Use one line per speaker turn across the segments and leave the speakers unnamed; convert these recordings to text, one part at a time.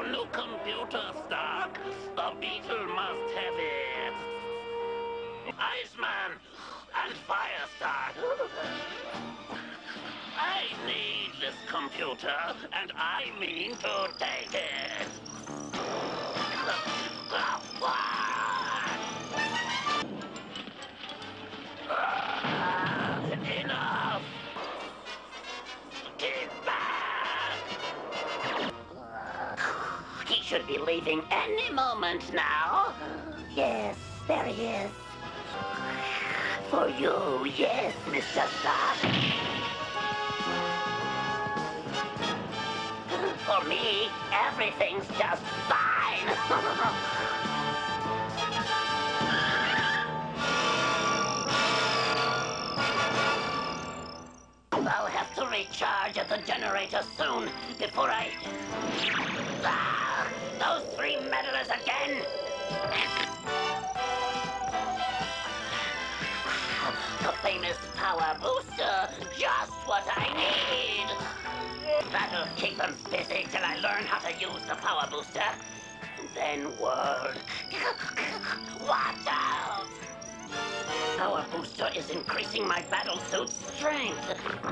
your new computer, Stark. The Beetle must have it. Iceman and Firestark. I need this computer, and I mean to take it. Enough! Get back! He should be leaving any moment now. Yes, there he is. For you, yes, Mr. Stark. For me, everything's just fine. I'll have to recharge at the generator soon before I... Ah! Those three meddlers again! The famous power booster, just what I need! That'll keep them busy till I learn how to use the power booster. Then world... Watch out! Power booster is increasing my battle suit's strength.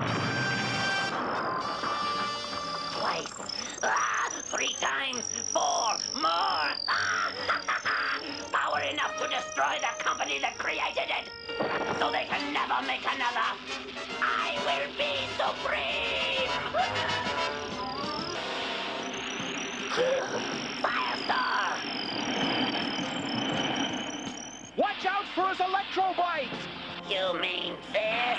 Twice. Ah, 3 times. 4 more. Ah, power enough to destroy the company that created it. So they can never make another. I will be supreme. Firestar.
Watch out for his electro bite!
You mean this?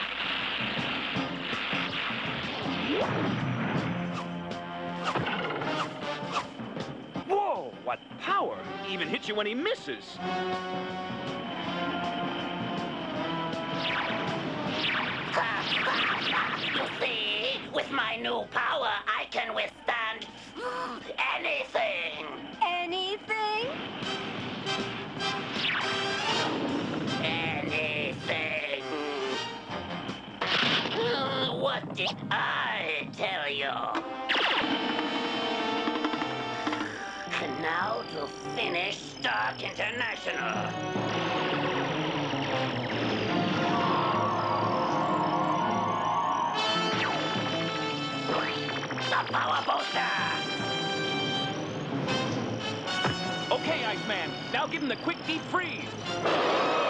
Whoa, what power! He even hits you when he misses.
You see, with my new power, I can withstand anything.
Anything?
Anything. What did I tell you? And now to finish Stark International. The power booster!
Okay, Iceman, now give him the quick deep freeze.